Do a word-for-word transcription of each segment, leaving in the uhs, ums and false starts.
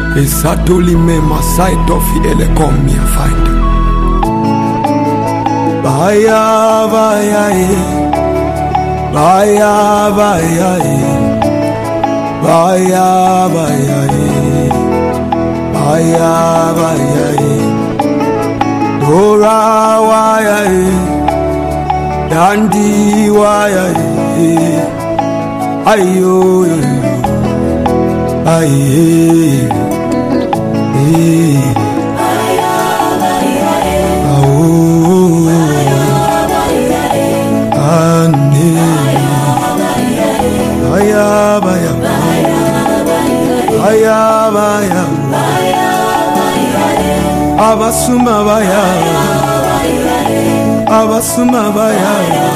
Esatulime masai tofi elekom mi find. Baya baya e, baya baya e, baya baya e, baya baya e, Dora waya e, Dandi waya e, ayo aye. Abasuma baya, abasuma baya,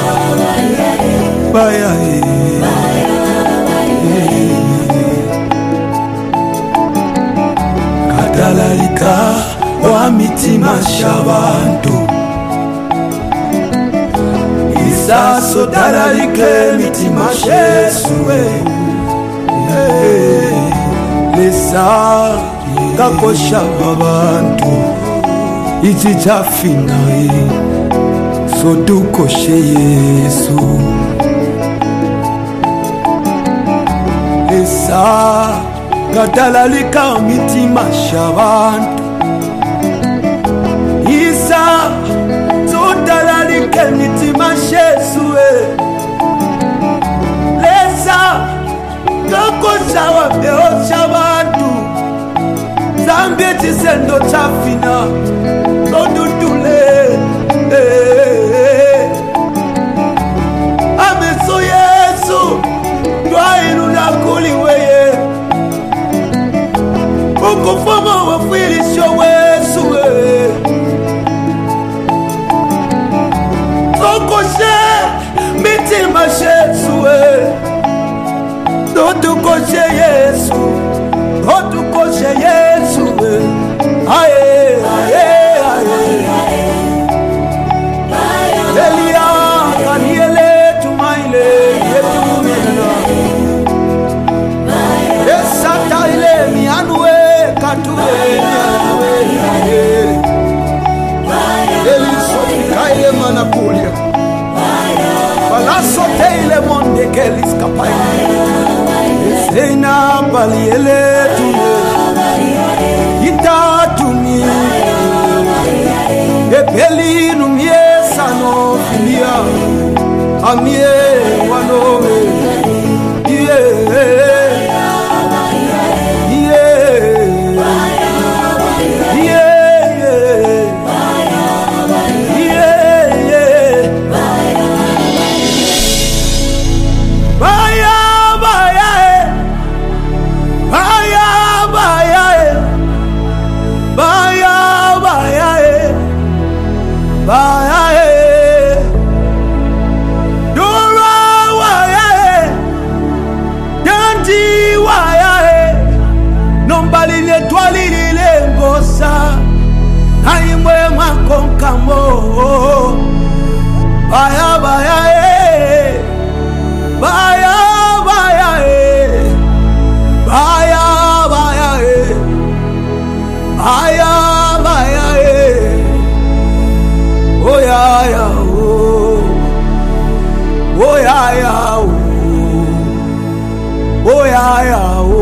baya. Kadalalika wa mitima shabantu, isaso dalalike mitima shesue. Lesa kakosha abantu ichichafina sodukoshe Yesu. Lesa kadalalika mitima shabantu isa sodalalike mitima shesue. Lesa kakosha wapeo shabantu Zambia chisendo chafina Lodutule Ameso Yesu Dwailu na kuliweye Ukufama wafilisho wesu Tokoshe mitima shesu Dotukoshe Yesu Dotukoshe Yesu Aye aye aye Elia kaniele tumaile yetumena Esata ile mianwe katue mianwe Eliso kaile manapulia Balaso teile monde kelis kapaile Eina baliele tuye Itatumi Epeli numie sano filia Amie wanome Yeah Baya baya eh, baya baya eh, baya baya eh, baya baya eh, oh yeah yeah oh, oh yeah yeah oh, oh yeah yeah oh,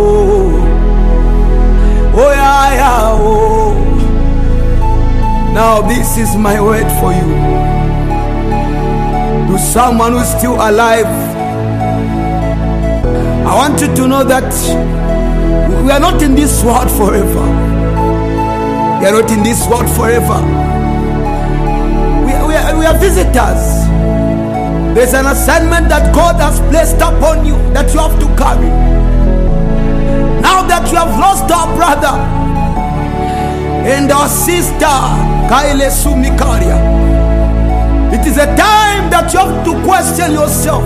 oh yeah yeah oh. Now this is my word for you. To someone who is still alive, I want you to know that we are not in this world forever. We are not in this world forever. We are, we are, we are visitors. There's an assignment that God has placed upon you that you have to carry. Now that you have lost our brother and our sister, Kaile Sumikaria, it is a time that you have to question yourself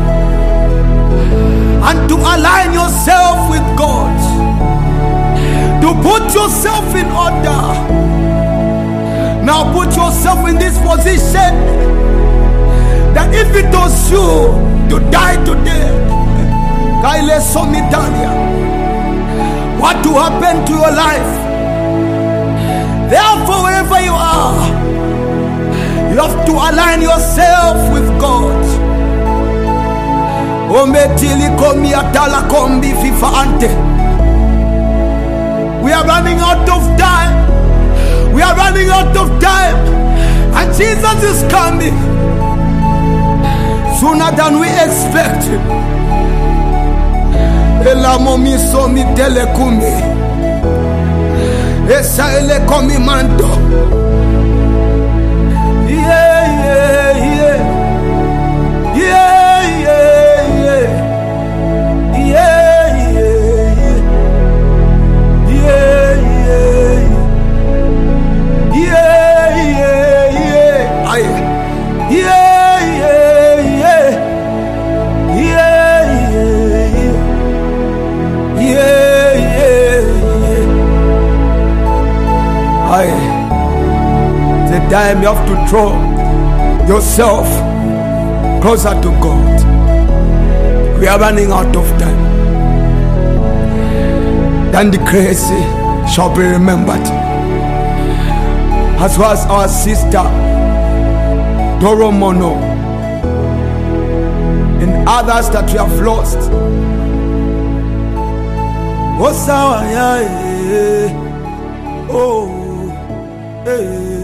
and to align yourself with God, to put yourself in order. Now put yourself in this position that if it was you to die today, Kaile Somitaria, what to happen to your life. Therefore, wherever you are, you have to align yourself with God. We are running out of time. We are running out of time. And Jesus is coming sooner than we expect. Elamomiso mi telekumi. Esa ele komi mando. Yeah, yeah, yeah. Yeah, yeah, yeah. Yeah, yeah, yeah. Yeah, yeah, yeah. Yeah, yeah, yeah. Aye. Yeah, yeah, yeah. Yeah, yeah, yeah. Yeah, yeah, yeah. Aye. The time you have to draw yourself closer to God. We are running out of time. Then the crazy shall be remembered. As was our sister Doro Mono and others that we have lost. Oh, yeah, yeah. Oh, yeah.